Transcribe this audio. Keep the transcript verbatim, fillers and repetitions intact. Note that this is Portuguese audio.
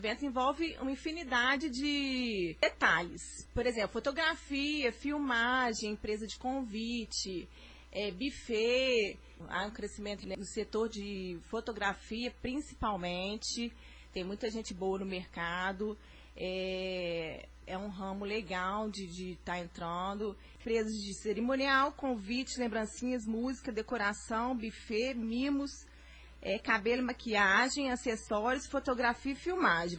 O evento envolve uma infinidade de detalhes. Por exemplo, fotografia, filmagem, empresa de convite, é, buffet. Há um crescimento no setor de fotografia, principalmente. Tem muita gente boa no mercado. É, é um ramo legal de estar tá entrando. Empresas de cerimonial, convite, lembrancinhas, música, decoração, buffet, mimos. É, cabelo, maquiagem, acessórios, fotografia e filmagem.